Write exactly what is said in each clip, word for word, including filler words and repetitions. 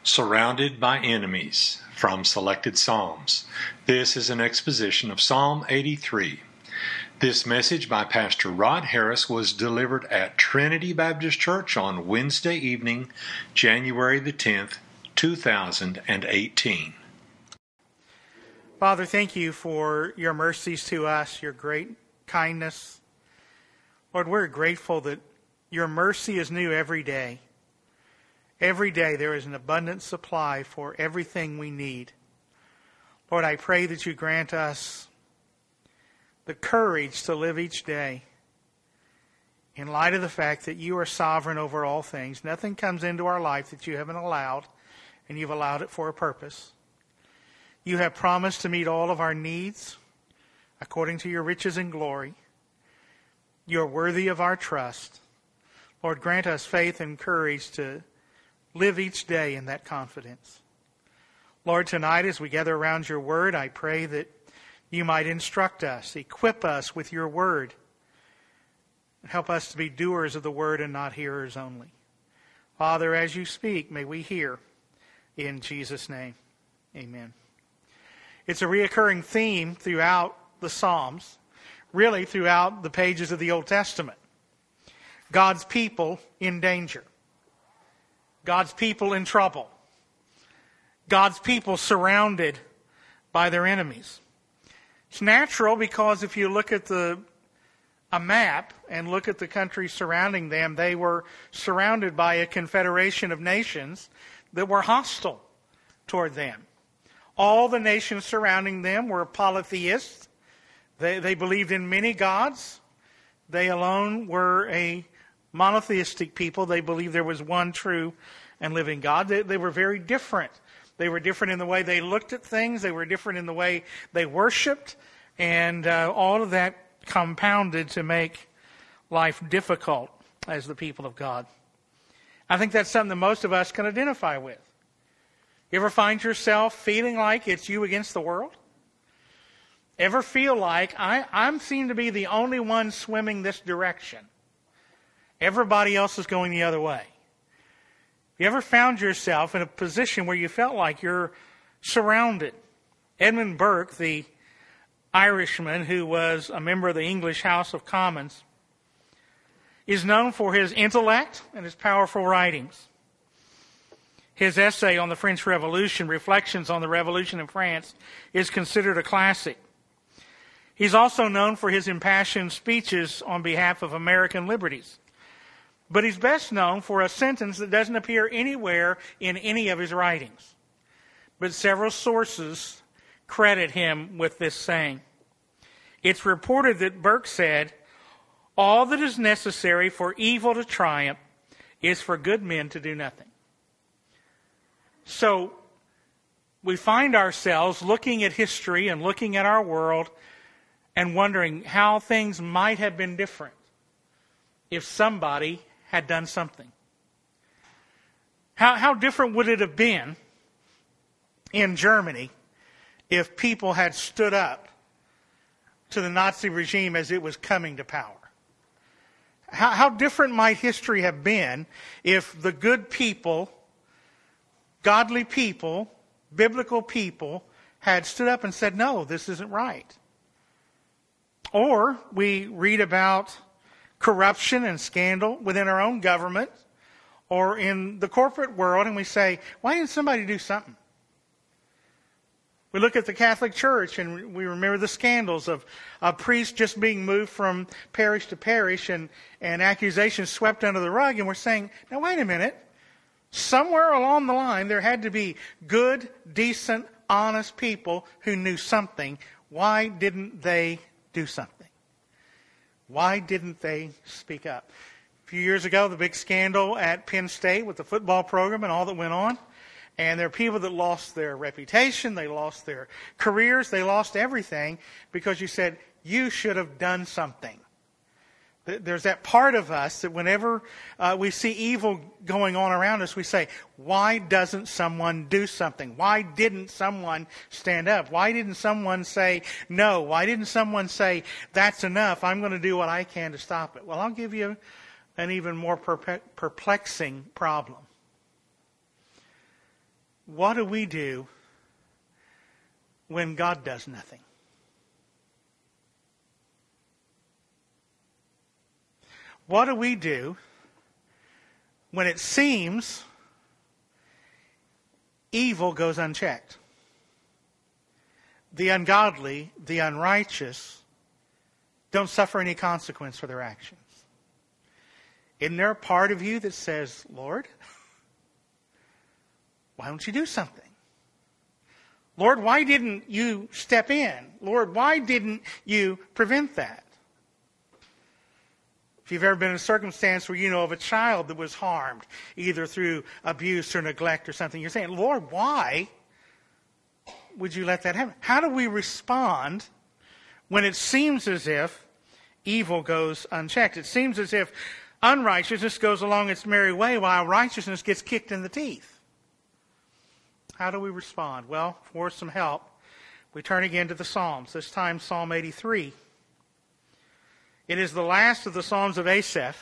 Surrounded by Enemies from Selected Psalms. This is an exposition of Psalm eighty-three. This message by Pastor Rod Harris was delivered at Trinity Baptist Church on Wednesday evening, January the tenth, two thousand eighteen. Father, thank you for your mercies to us, your great kindness. Lord, we're grateful that your mercy is new every day. Every day there is an abundant supply for everything we need. Lord, I pray that you grant us the courage to live each day in light of the fact that you are sovereign over all things. Nothing comes into our life that you haven't allowed, and you've allowed it for a purpose. You have promised to meet all of our needs according to your riches and glory. You are worthy of our trust. Lord, grant us faith and courage to live each day in that confidence. Lord, tonight as we gather around your word, I pray that you might instruct us, equip us with your word, and help us to be doers of the word and not hearers only. Father, as you speak, may we hear. In Jesus' name, amen. It's a reoccurring theme throughout the Psalms, really throughout the pages of the Old Testament. God's people in danger. God's people in trouble. God's people surrounded by their enemies. It's natural because if you look at the a map and look at the countries surrounding them, they were surrounded by a confederation of nations that were hostile toward them. All the nations surrounding them were polytheists. They, they believed in many gods. They alone were a monotheistic people. They believed there was one true and living God. They, they were very different. They were different in the way they looked at things. They were different in the way they worshipped. And uh, all of that compounded to make life difficult as the people of God. I think that's something that most of us can identify with. You ever find yourself feeling like it's you against the world? Ever feel like I, I'm seen to be the only one swimming this direction? Everybody else is going the other way. You ever found yourself in a position where you felt like you're surrounded? Edmund Burke, the Irishman who was a member of the English House of Commons, is known for his intellect and his powerful writings. His essay on the French Revolution, Reflections on the Revolution in France, is considered a classic. He's also known for his impassioned speeches on behalf of American liberties. But he's best known for a sentence that doesn't appear anywhere in any of his writings. But several sources credit him with this saying. It's reported that Burke said, "All that is necessary for evil to triumph is for good men to do nothing." So we find ourselves looking at history and looking at our world and wondering how things might have been different if somebody had done something. How, how different would it have been in Germany if people had stood up to the Nazi regime as it was coming to power? How, how different might history have been if the good people, godly people, biblical people had stood up and said, no, this isn't right? Or we read about corruption and scandal within our own government or in the corporate world, and we say, why didn't somebody do something? We look at the Catholic Church and we remember the scandals of a priest just being moved from parish to parish and, and accusations swept under the rug, and we're saying, now wait a minute. Somewhere along the line there had to be good, decent, honest people who knew something. Why didn't they do something? Why didn't they speak up? A few years ago, the big scandal at Penn State with the football program and all that went on. And there are people that lost their reputation, they lost their careers, they lost everything because you said, you should have done something. There's that part of us that whenever uh, we see evil going on around us, we say, why doesn't someone do something? Why didn't someone stand up? Why didn't someone say no? Why didn't someone say, that's enough, I'm going to do what I can to stop it? Well, I'll give you an even more perplexing problem. what do we do when God does nothing? What do we do when it seems evil goes unchecked? The ungodly, the unrighteous, don't suffer any consequence for their actions. Isn't there a part of you that says, Lord, why don't you do something? Lord, why didn't you step in? Lord, why didn't you prevent that? If you've ever been in a circumstance where you know of a child that was harmed, either through abuse or neglect or something, you're saying, Lord, why would you let that happen? How do we respond when it seems as if evil goes unchecked? It seems as if unrighteousness goes along its merry way while righteousness gets kicked in the teeth. How do we respond? Well, for some help, we turn again to the Psalms, this time Psalm eighty-three. It is the last of the Psalms of Asaph.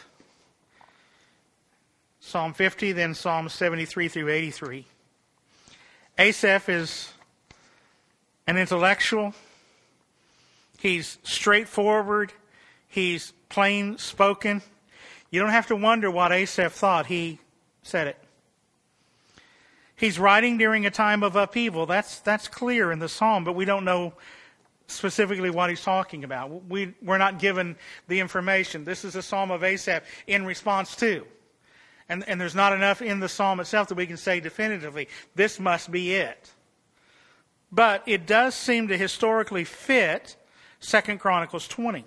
Psalm fifty, then Psalm seventy-three through eighty-three. Asaph is an intellectual. He's straightforward. He's plain spoken. You don't have to wonder what Asaph thought. He said it. He's writing during a time of upheaval. That's that's clear in the psalm, but we don't know specifically what he's talking about. We, we're not given the information. This is a psalm of Asaph in response to. And, and there's not enough in the psalm itself that we can say definitively, this must be it. But it does seem to historically fit Second Chronicles twenty.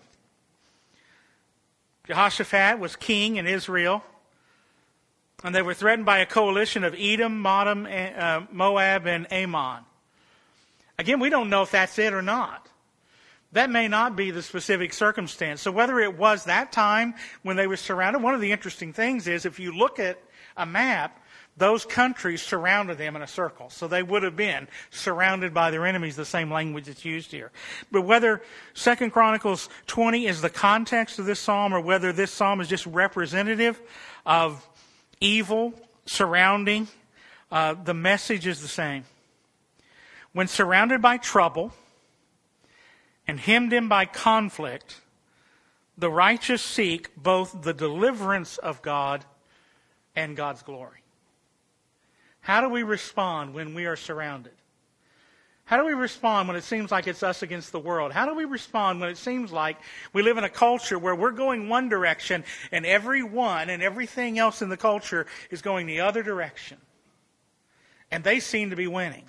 Jehoshaphat was king in Israel, and they were threatened by a coalition of Edom, Moab, and Ammon. Again, we don't know if that's it or not. That may not be the specific circumstance. So whether it was that time when they were surrounded, one of the interesting things is if you look at a map, those countries surrounded them in a circle. So they would have been surrounded by their enemies, the same language that's used here. But whether Second Chronicles twenty is the context of this psalm or whether this psalm is just representative of evil surrounding, uh, the message is the same. When surrounded by trouble and hemmed in by conflict, the righteous seek both the deliverance of God and God's glory. How do we respond when we are surrounded? How do we respond when it seems like it's us against the world? How do we respond when it seems like we live in a culture where we're going one direction and everyone and everything else in the culture is going the other direction? And they seem to be winning.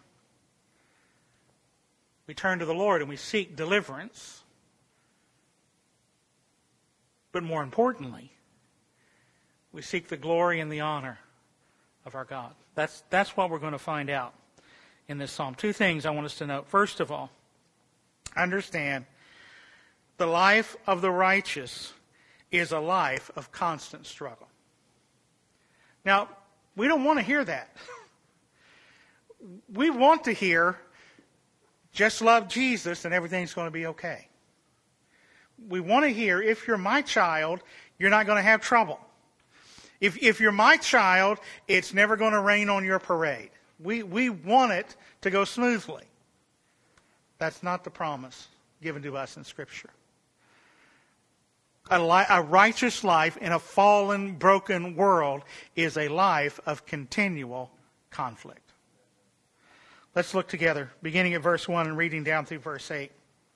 We turn to the Lord and we seek deliverance. But more importantly, we seek the glory and the honor of our God. That's, that's what we're going to find out in this psalm. Two things I want us to note. First of all, understand the life of the righteous is a life of constant struggle. Now, we don't want to hear that. We want to hear, just love Jesus and everything's going to be okay. We want to hear, if you're my child, you're not going to have trouble. If, if you're my child, it's never going to rain on your parade. We, we want it to go smoothly. That's not the promise given to us in Scripture. A, li- a righteous life in a fallen, broken world is a life of continual conflict. Let's look together, beginning at verse one and reading down through verse eight.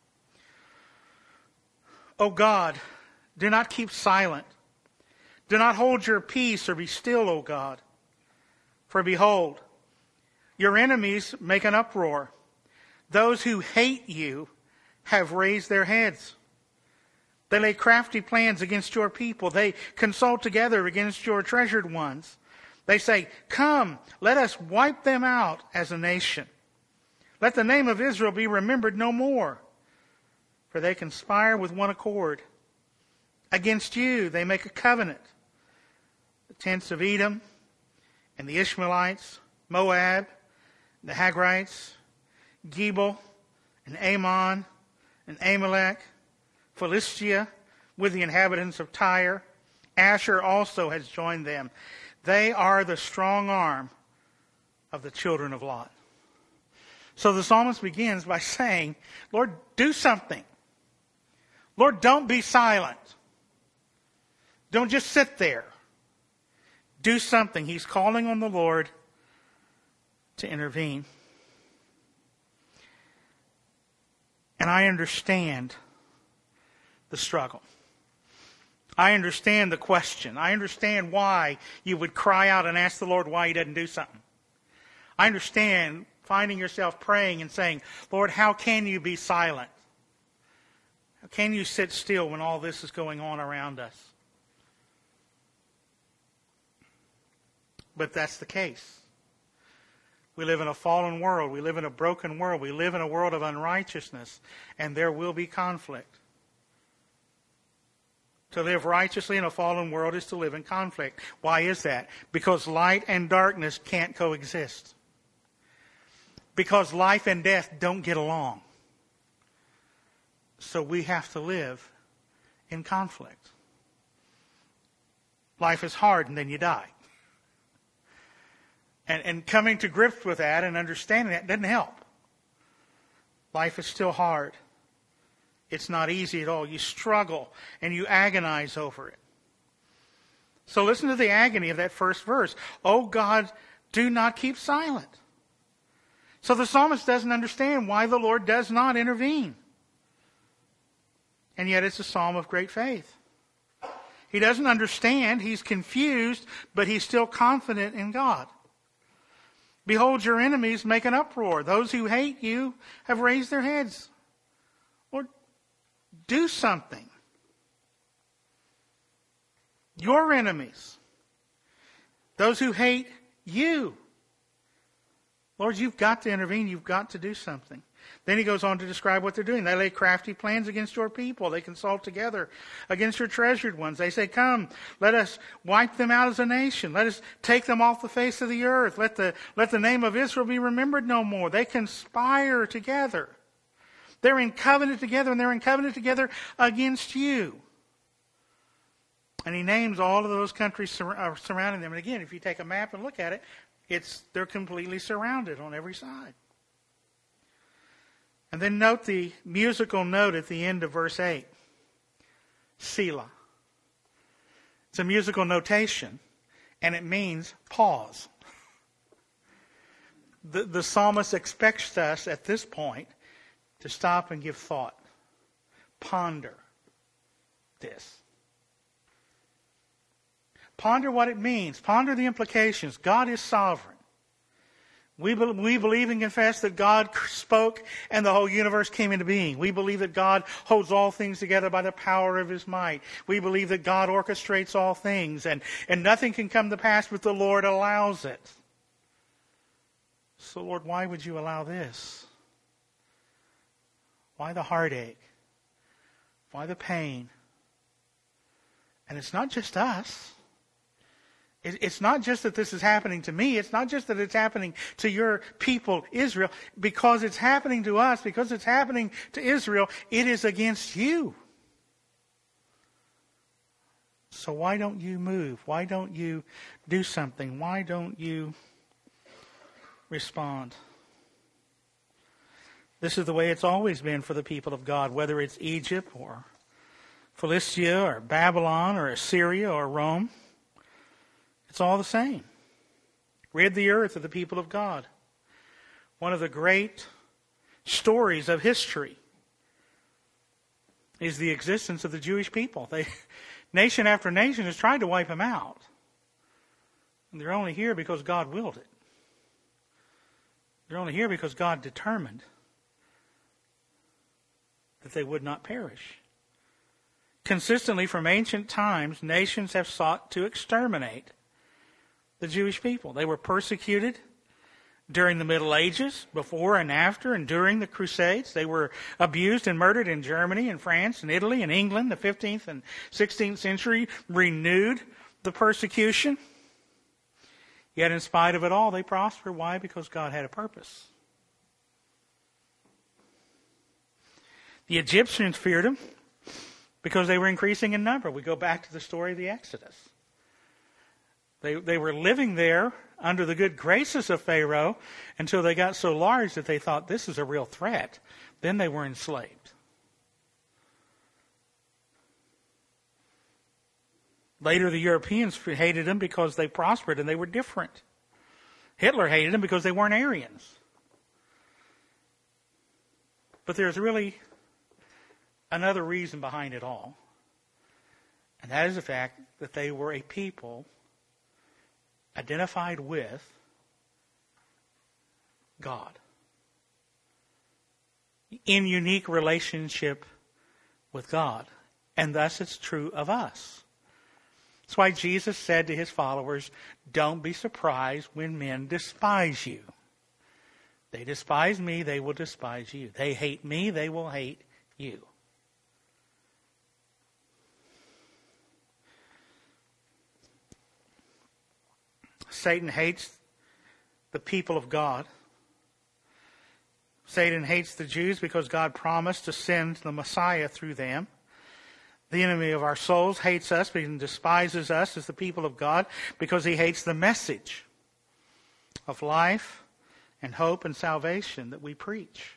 O God, do not keep silent. Do not hold your peace or be still, O God. For behold, your enemies make an uproar. Those who hate you have raised their heads. They lay crafty plans against your people. They consult together against your treasured ones. They say, come, let us wipe them out as a nation. Let the name of Israel be remembered no more. For they conspire with one accord. Against you they make a covenant. The tents of Edom and the Ishmaelites, Moab, the Hagrites, Gebal and Ammon and Amalek, Philistia with the inhabitants of Tyre. Asher also has joined them. They are the strong arm of the children of Lot. So the psalmist begins by saying, Lord, do something. Lord, don't be silent. Don't just sit there. Do something. He's calling on the Lord to intervene. And I understand the struggle. I understand the question. I understand why you would cry out and ask the Lord why He doesn't do something. I understand finding yourself praying and saying, Lord, how can you be silent? How can you sit still when all this is going on around us? But that's the case. We live in a fallen world. We live in a broken world. We live in a world of unrighteousness. And there will be conflict. To live righteously in a fallen world is to live in conflict. Why is that? Because light and darkness can't coexist. Because life and death don't get along. So we have to live in conflict. Life is hard and then you die. And, and coming to grips with that and understanding that doesn't help. Life is still hard. It's not easy at all. You struggle and you agonize over it. So listen to the agony of that first verse. Oh God, do not keep silent. So the psalmist doesn't understand why the Lord does not intervene. And yet it's a psalm of great faith. He doesn't understand. He's confused, but he's still confident in God. Behold, your enemies make an uproar. Those who hate you have raised their heads. Lord, do something. Your enemies, those who hate you. Lord, you've got to intervene. You've got to do something. Then he goes on to describe what they're doing. They lay crafty plans against your people. They consult together against your treasured ones. They say, come, let us wipe them out as a nation. Let us take them off the face of the earth. Let the, let the name of Israel be remembered no more. They conspire together. They're in covenant together, and they're in covenant together against you. And he names all of those countries sur- surrounding them. And again, if you take a map and look at it, it's they're completely surrounded on every side. And then note the musical note at the end of verse eight. Selah. It's a musical notation, and it means pause. The, the psalmist expects us at this point to stop and give thought. Ponder this. Ponder what it means. Ponder the implications. God is sovereign. We, be, we believe and confess that God spoke and the whole universe came into being. We believe that God holds all things together by the power of His might. We believe that God orchestrates all things, and, and nothing can come to pass but the Lord allows it. So, Lord, why would you allow this? Why the heartache? Why the pain? And it's not just us. It's not just that this is happening to me. It's not just that it's happening to your people, Israel. Because it's happening to us, because it's happening to Israel, it is against you. So why don't you move? Why don't you do something? Why don't you respond? This is the way it's always been for the people of God, whether it's Egypt or Philistia or Babylon or Assyria or Rome. It's all the same. Rid the earth of the people of God. One of the great stories of history is the existence of the Jewish people. They, nation after nation has tried to wipe them out. And they're only here because God willed it. They're only here because God determined that they would not perish. Consistently from ancient times, nations have sought to exterminate the Jewish people. They were persecuted during the Middle Ages, before and after, and during the Crusades. They were abused and murdered in Germany and France and Italy and England. The fifteenth and sixteenth century renewed the persecution. Yet in spite of it all, they prospered. Why? Because God had a purpose. The Egyptians feared them because they were increasing in number. We go back to the story of the Exodus. They they were living there under the good graces of Pharaoh until they got so large that they thought this is a real threat. Then they were enslaved. Later, the Europeans hated them because they prospered and they were different. Hitler hated them because they weren't Aryans. But there's really another reason behind it all. And that is the fact that they were a people identified with God. In unique relationship with God. And thus it's true of us. That's why Jesus said to his followers, don't be surprised when men despise you. They despise me, they will despise you. They hate me, they will hate you. Satan hates the people of God. Satan hates the Jews because God promised to send the Messiah through them. The enemy of our souls hates us and despises us as the people of God because he hates the message of life and hope and salvation that we preach.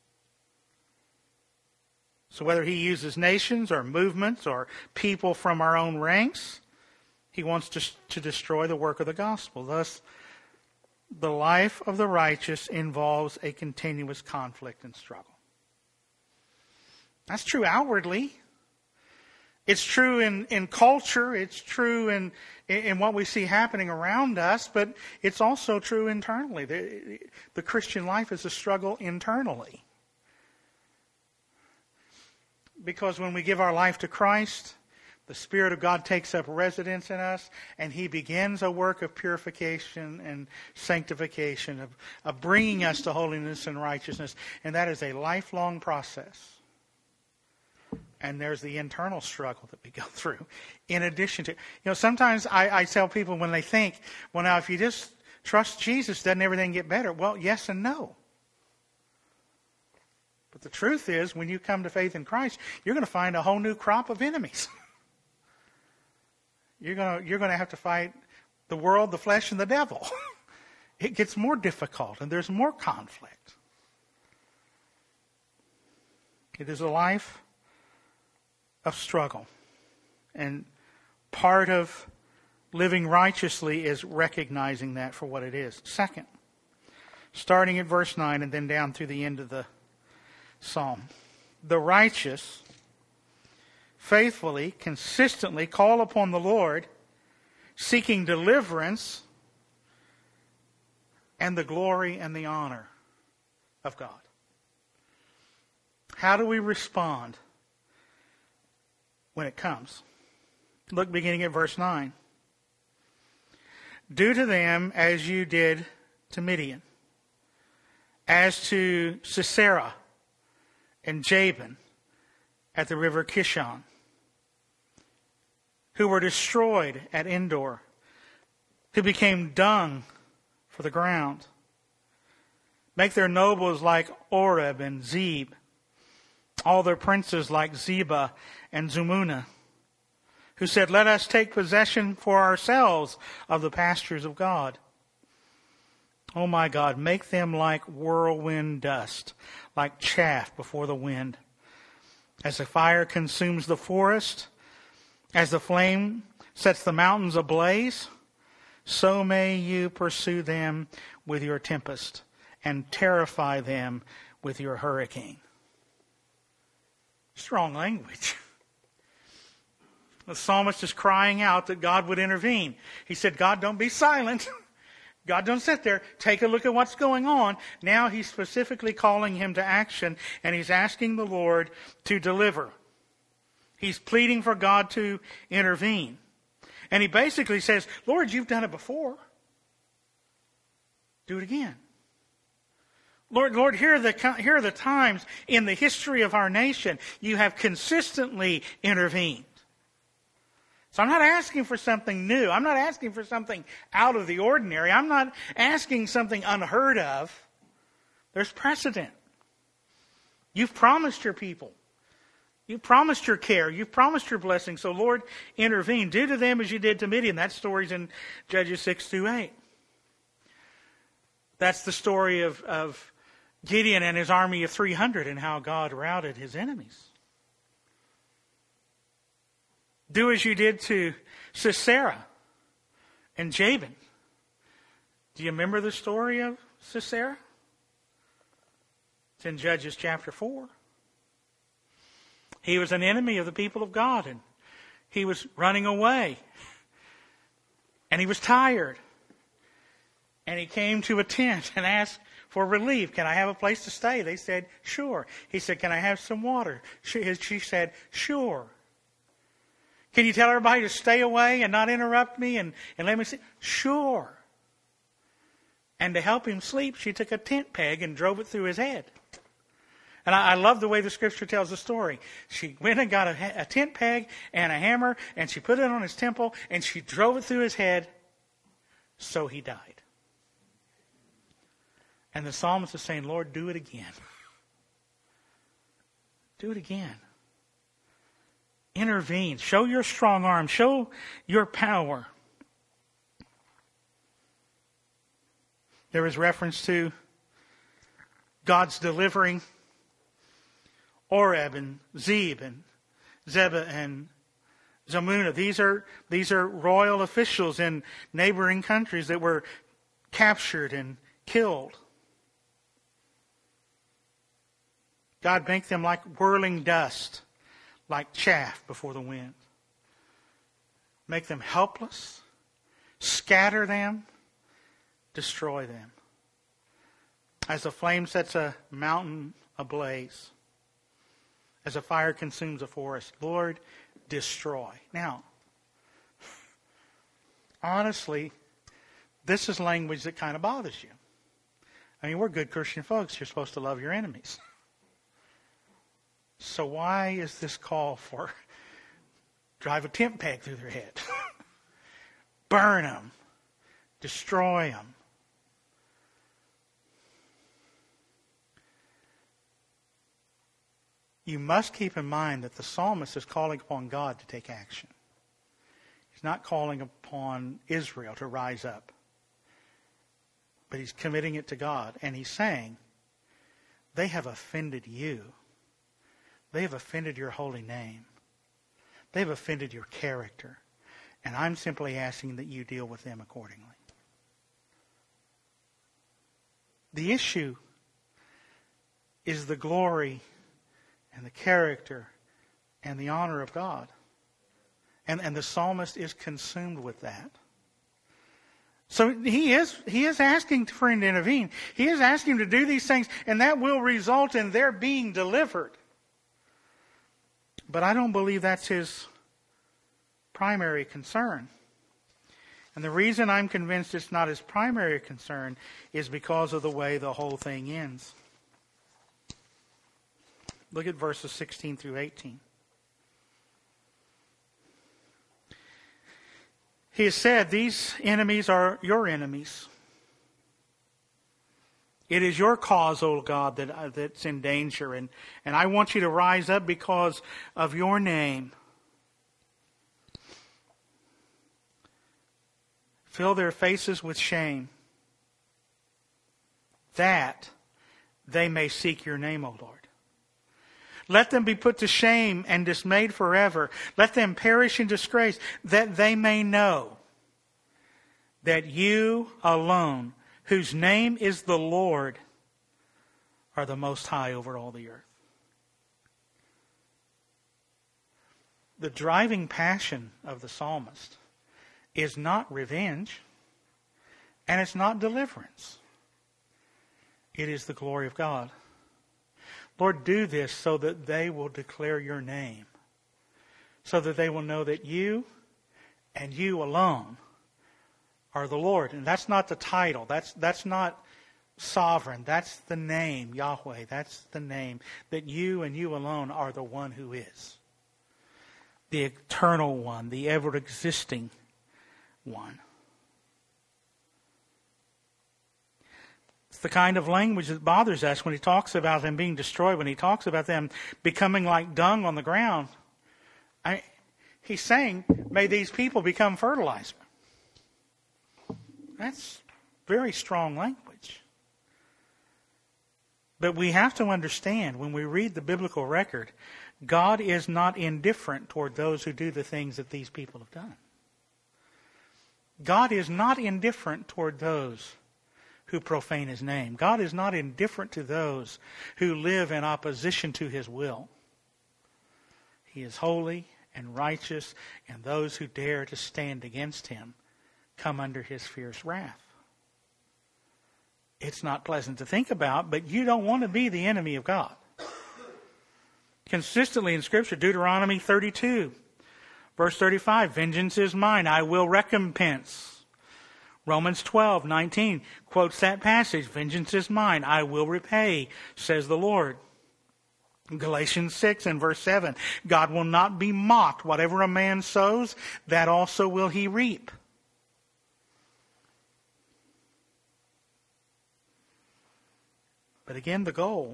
So whether he uses nations or movements or people from our own ranks, he wants to, to destroy the work of the gospel. Thus, the life of the righteous involves a continuous conflict and struggle. That's true outwardly. It's true in, in culture. It's true in, in what we see happening around us. But it's also true internally. The, the Christian life is a struggle internally. Because when we give our life to Christ, the Spirit of God takes up residence in us, and He begins a work of purification and sanctification, of, of bringing us to holiness and righteousness. And that is a lifelong process. And there's the internal struggle that we go through. In addition to, you know, sometimes I, I tell people when they think, well, now if you just trust Jesus, doesn't everything get better? Well, yes and no. But the truth is, when you come to faith in Christ, you're going to find a whole new crop of enemies. You're going to, you're going to have to fight the world, the flesh, and the devil. It gets more difficult, and there's more conflict. It is a life of struggle. And part of living righteously is recognizing that for what it is. Second, starting at verse nine and then down through the end of the psalm. The righteous faithfully, consistently call upon the Lord, seeking deliverance and the glory and the honor of God. How do we respond when it comes? Look beginning at verse nine. Do to them as you did to Midian, as to Sisera and Jabin at the river Kishon, who were destroyed at Endor, who became dung for the ground. Make their nobles like Oreb and Zeb, all their princes like Zebah and Zumuna, who said, let us take possession for ourselves of the pastures of God. Oh my God, make them like whirlwind dust, like chaff before the wind. As the fire consumes the forest, as the flame sets the mountains ablaze, so may you pursue them with your tempest and terrify them with your hurricane. Strong language. The psalmist is crying out that God would intervene. He said, God, don't be silent. God, don't sit there. Take a look at what's going on. Now he's specifically calling him to action, and he's asking the Lord to deliver. He's pleading for God to intervene. And he basically says, Lord, you've done it before. Do it again. Lord, Lord, here are the, here are the times in the history of our nation you have consistently intervened. So I'm not asking for something new. I'm not asking for something out of the ordinary. I'm not asking something unheard of. There's precedent. You've promised your people. You've promised your care. You've promised your blessing. So Lord, intervene. Do to them as you did to Midian. That story's in Judges six through eight. That's the story of, of Gideon and his army of three hundred and how God routed his enemies. Do as you did to Sisera and Jabin. Do you remember the story of Sisera? It's in Judges chapter four. He was an enemy of the people of God, and he was running away. And he was tired. And he came to a tent and asked for relief. Can I have a place to stay? They said, sure. He said, can I have some water? She, she said, sure. Can you tell everybody to stay away and not interrupt me and, and let me sleep? Sure. And to help him sleep, she took a tent peg and drove it through his head. And I, I love the way the Scripture tells the story. She went and got a, a tent peg and a hammer, and she put it on his temple, and she drove it through his head, so he died. And the psalmist is saying, Lord, do it again. Do it again. Intervene. Show your strong arm. Show your power. There is reference to God's delivering Oreb and Zeb and Zebah and Zalmunna. These are, these are royal officials in neighboring countries that were captured and killed. God make them like whirling dust, like chaff before the wind. Make them helpless, scatter them, destroy them. As a flame sets a mountain ablaze, as a fire consumes a forest, Lord, destroy. Now, honestly, this is language that kind of bothers you. I mean, we're good Christian folks. You're supposed to love your enemies. So why is this call for drive a tent peg through their head? Burn them. Destroy them. You must keep in mind that the psalmist is calling upon God to take action. He's not calling upon Israel to rise up. But he's committing it to God. And he's saying, they have offended you. They have offended your holy name. They have offended your character. And I'm simply asking that you deal with them accordingly. The issue is the glory and the character and the honor of God. And, and the psalmist is consumed with that. So he is, he is asking for him to intervene. He is asking him to do these things, and that will result in their being delivered. But I don't believe that's his primary concern. And the reason I'm convinced it's not his primary concern is because of the way the whole thing ends. Look at verses sixteen through eighteen. He has said, these enemies are your enemies. It is your cause, O God, that uh, that's in danger. And, and I want you to rise up because of your name. Fill their faces with shame, that they may seek your name, O Lord. Let them be put to shame and dismayed forever. Let them perish in disgrace, that they may know that you alone, whose name is the Lord, are the most high over all the earth. The driving passion of the psalmist is not revenge, and it's not deliverance. It is the glory of God. Lord, do this so that they will declare your name, so that they will know that you and you alone are the Lord. And that's not the title. That's, that's not sovereign. That's the name, Yahweh. That's the name, that you and you alone are the one who is. The eternal one, the ever-existing one. It's the kind of language that bothers us when he talks about them being destroyed, when he talks about them becoming like dung on the ground. I, he's saying, may these people become fertilizer. That's very strong language. But we have to understand, when we read the biblical record, God is not indifferent toward those who do the things that these people have done. God is not indifferent toward those who profane His name. God is not indifferent to those who live in opposition to His will. He is holy and righteous, and those who dare to stand against Him come under His fierce wrath. It's not pleasant to think about, but you don't want to be the enemy of God. Consistently in Scripture, Deuteronomy thirty-two, verse thirty-five, vengeance is mine, I will recompense. Romans twelve, nineteen quotes that passage, vengeance is mine, I will repay, says the Lord. Galatians six and verse seven, God will not be mocked. Whatever a man sows, that also will he reap. But again, the goal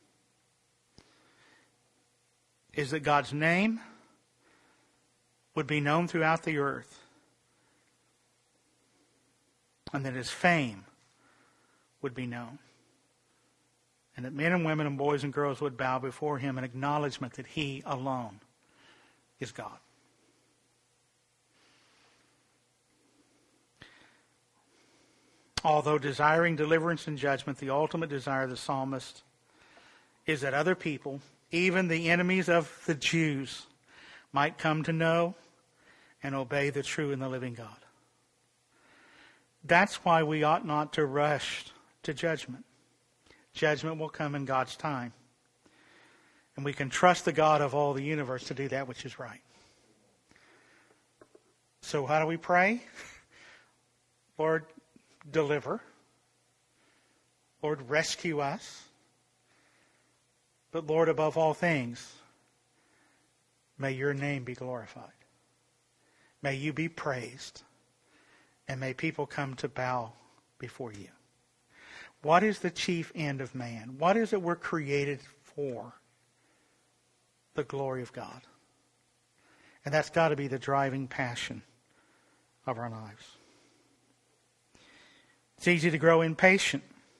is that God's name would be known throughout the earth, and that His fame would be known, and that men and women and boys and girls would bow before Him in acknowledgement that He alone is God. Although desiring deliverance and judgment, the ultimate desire of the psalmist is that other people, even the enemies of the Jews, might come to know and obey the true and the living God. That's why we ought not to rush to judgment. Judgment will come in God's time. And we can trust the God of all the universe to do that which is right. So how do we pray? Lord, deliver. Lord, rescue us. But Lord, above all things, may Your name be glorified. May You be praised. And may people come to bow before You. What is the chief end of man? What is it we're created for? The glory of God. And that's got to be the driving passion of our lives. It's easy to grow impatient,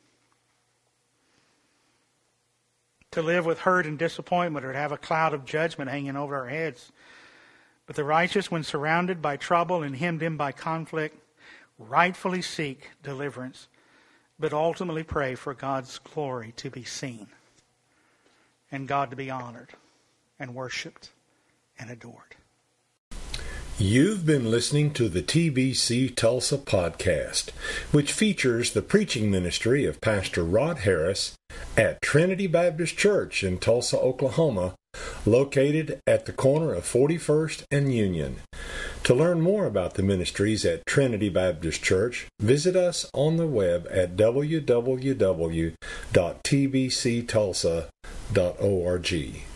to live with hurt and disappointment, or to have a cloud of judgment hanging over our heads. But the righteous, when surrounded by trouble and hemmed in by conflict, rightfully seek deliverance, but ultimately pray for God's glory to be seen and God to be honored and worshipped and adored. You've been listening to the T B C Tulsa podcast, which features the preaching ministry of Pastor Rod Harris at Trinity Baptist Church in Tulsa, Oklahoma, located at the corner of forty-first and Union. To learn more about the ministries at Trinity Baptist Church, visit us on the web at w w w dot t b c tulsa dot org.